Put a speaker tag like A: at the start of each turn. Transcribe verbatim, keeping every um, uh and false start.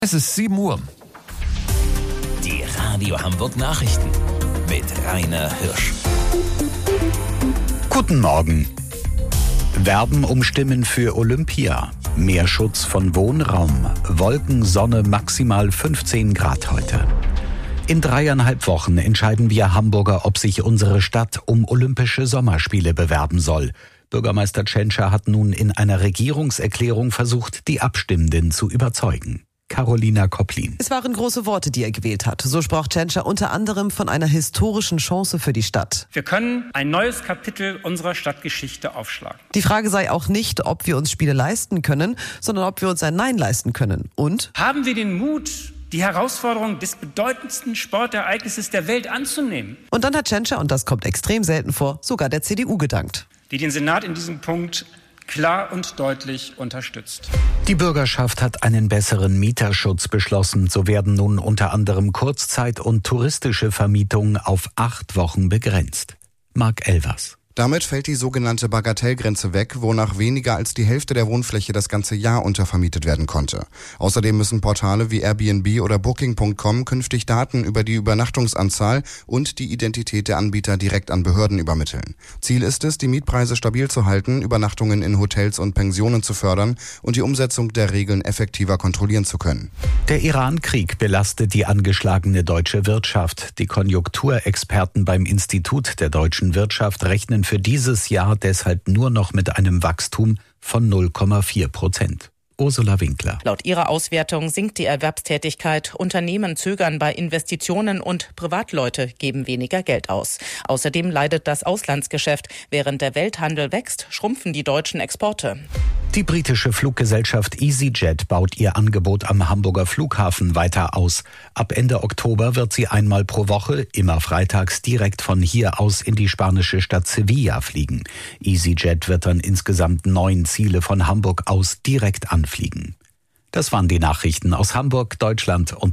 A: Es ist sieben Uhr.
B: Die Radio Hamburg Nachrichten mit Rainer Hirsch.
C: Guten Morgen. Werben um Stimmen für Olympia. Mehr Schutz von Wohnraum. Wolken, Sonne, maximal fünfzehn Grad heute. In dreieinhalb Wochen entscheiden wir Hamburger, ob sich unsere Stadt um Olympische Sommerspiele bewerben soll. Bürgermeister Tschentscher hat nun in einer Regierungserklärung versucht, die Abstimmenden zu überzeugen. Carolina Kopplin.
D: Es waren große Worte, die er gewählt hat. So sprach Tschentscher unter anderem von einer historischen Chance für die Stadt.
E: Wir können ein neues Kapitel unserer Stadtgeschichte aufschlagen.
D: Die Frage sei auch nicht, ob wir uns Spiele leisten können, sondern ob wir uns ein Nein leisten können. Und?
E: Haben wir den Mut, die Herausforderung des bedeutendsten Sportereignisses der Welt anzunehmen?
D: Und dann hat Tschentscher, und das kommt extrem selten vor, sogar der C D U gedankt.
E: Die den Senat in diesem Punkt klar und deutlich unterstützt.
C: Die Bürgerschaft hat einen besseren Mieterschutz beschlossen. So werden nun unter anderem Kurzzeit- und touristische Vermietungen auf acht Wochen begrenzt. Marc Elvers.
F: Damit fällt die sogenannte Bagatellgrenze weg, wonach weniger als die Hälfte der Wohnfläche das ganze Jahr untervermietet werden konnte. Außerdem müssen Portale wie Airbnb oder Booking Punkt com künftig Daten über die Übernachtungsanzahl und die Identität der Anbieter direkt an Behörden übermitteln. Ziel ist es, die Mietpreise stabil zu halten, Übernachtungen in Hotels und Pensionen zu fördern und die Umsetzung der Regeln effektiver kontrollieren zu können.
C: Der Iran-Krieg belastet die angeschlagene deutsche Wirtschaft. Die Konjunkturexperten beim Institut der deutschen Wirtschaft rechnen für dieses Jahr deshalb nur noch mit einem Wachstum von null Komma vier Prozent. Ursula Winkler.
G: Laut ihrer Auswertung sinkt die Erwerbstätigkeit, Unternehmen zögern bei Investitionen und Privatleute geben weniger Geld aus. Außerdem leidet das Auslandsgeschäft. Während der Welthandel wächst, schrumpfen die deutschen Exporte.
C: Die britische Fluggesellschaft EasyJet baut ihr Angebot am Hamburger Flughafen weiter aus. Ab Ende Oktober wird sie einmal pro Woche, immer freitags, direkt von hier aus in die spanische Stadt Sevilla fliegen. EasyJet wird dann insgesamt neun Ziele von Hamburg aus direkt anfliegen. Das waren die Nachrichten aus Hamburg, Deutschland und